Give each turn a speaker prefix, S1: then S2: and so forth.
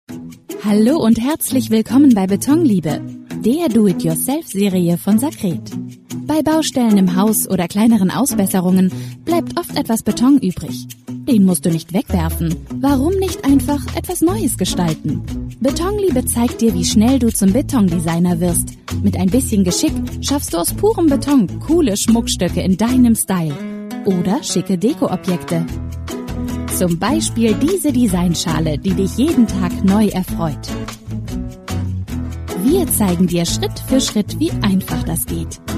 S1: Hallo und herzlich willkommen bei Betonliebe, der Do-it-yourself-Serie von Sakret. Bei Baustellen im Haus oder kleineren Ausbesserungen bleibt oft etwas Beton übrig. Den musst du nicht wegwerfen. Warum nicht einfach etwas Neues gestalten? Betonliebe zeigt dir, wie schnell du zum Betondesigner wirst. Mit ein bisschen Geschick schaffst du aus purem Beton coole Schmuckstücke in deinem Style. Oder schicke Dekoobjekte. Zum Beispiel diese Designschale, die dich jeden Tag neu erfreut. Wir zeigen dir Schritt für Schritt, wie einfach das geht.